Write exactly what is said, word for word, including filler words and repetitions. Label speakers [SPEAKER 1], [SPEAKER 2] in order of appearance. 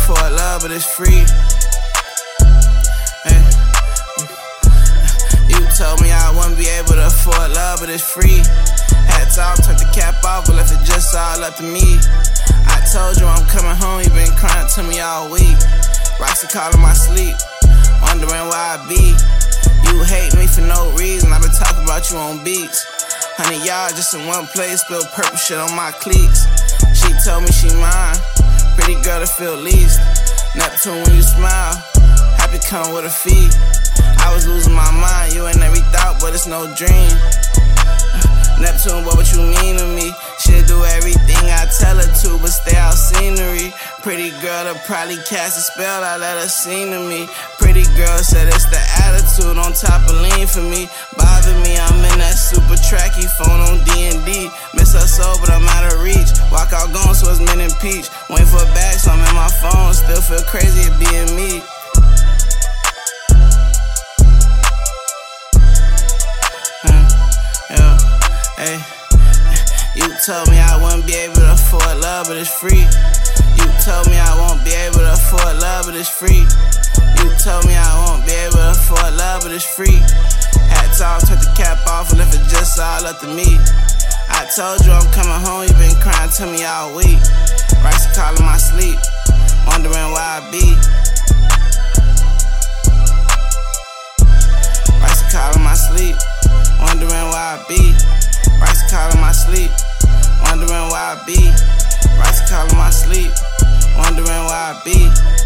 [SPEAKER 1] afford love, but it's free. Hey. You told me I wouldn't be able to afford love, but it's free. Hats off, took the cap off, but left it just all up to me. I told you I'm coming home, you been crying to me all week. Rocks are calling my sleep, wondering where I be. You hate me for no reason, I've been talking about you on beats. Hundred yards just in one place, spilled purple shit on my cleats. She told me she mine, pretty girl to feel least. Neptune when you smile, happy come with a fee. I was losing my mind, you ain't every thought, but it's no dream. Neptune, what would you mean to me? She'll do everything I tell her to, but stay out scenery. Pretty girl to probably cast a spell, I let her sing to me. Pretty girl said it's the attitude on top of lean for me. Bother me, I'm in that super tracky phone on D and D. Miss her so, but I'm out of reach. Walk out gone, so it's mint and peach. Waiting for a bag, so I'm in my phone. Still feel crazy at being me. Hey, you told me I wouldn't be able to afford love, but it's free. You told me I won't be able to afford love, but it's free. You told me I won't be able to afford love, but it's free. Hats off, took the cap off, and left it just all up to me. I told you I'm coming home, you been crying to me all week. Rocks are calling my sleep, wondering where I be. Rocks are calling my sleep, wondering where I be. Rocks calling my sleep, wondering where I be. Rocks calling my sleep, wondering where I be.